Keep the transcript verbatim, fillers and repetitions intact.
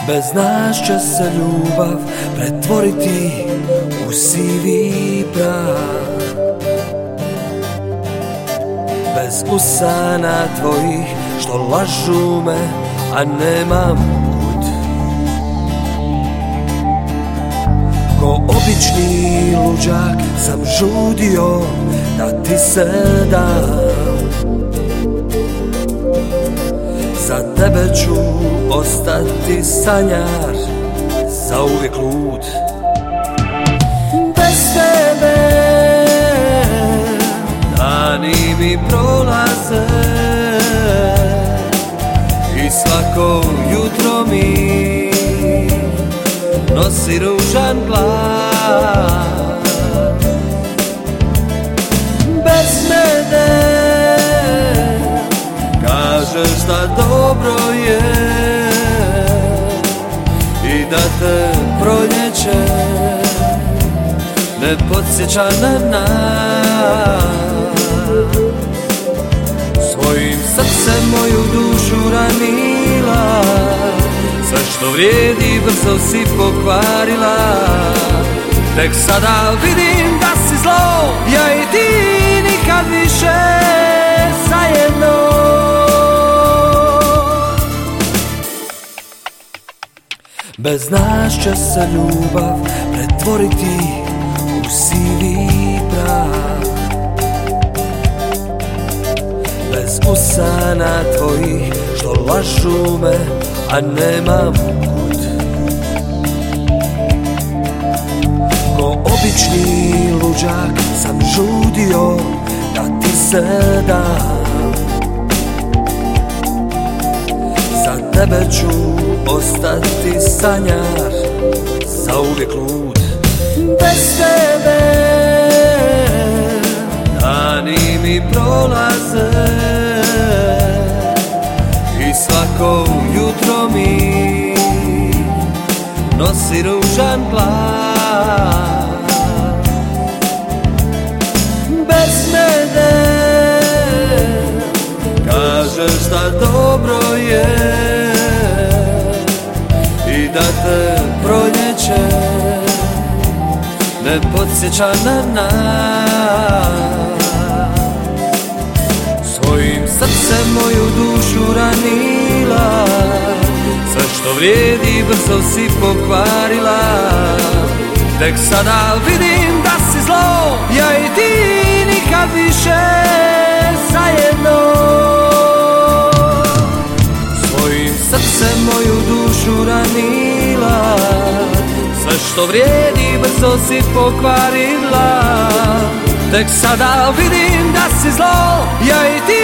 Bez nas će se ljubav pretvoriti u sivi prah. Bez usana tvojih što lažu me, a nemam kud. Ko obični luđak sam žudio da ti se dam. Za tebe ću ostati sanjar, zauvijek lud. Bez tebe dani mi prolaze i svako jutro mi nosi ružan glas. Bez mene kažeš da dobro je i da te proljeće ne podsjeća na nas. Svojim srcem moju dušu ranila, sve što vrijedi brzo si pokvarila. Tek sada vidim da si zlo, ja i ti nikad više zajedno. Bez nas će se ljubav pretvoriti u sivi prah. Bez usana tvojih što lažu me, a nemam kud. Ko obični luđak sam žudio da ti se dam. Za tebe ću ostati sanjar, zauvijek lud. Bez tebe dani mi prolaze i svako jutro mi nosi ružan glas. Bez mene kažeš da dobro je i da te proljeće ne podsjeća na nas. Svojim srcem moju dušu ranila, sve što vrijedi brzo si pokvarila. Tek sada vidim da si zlo, ja i ti nikad više zajedno. Svojim srcem moju dušu ranila, sve što vrijedi brzo si pokvarila. Tek sada vidim da si zlo, ja i ti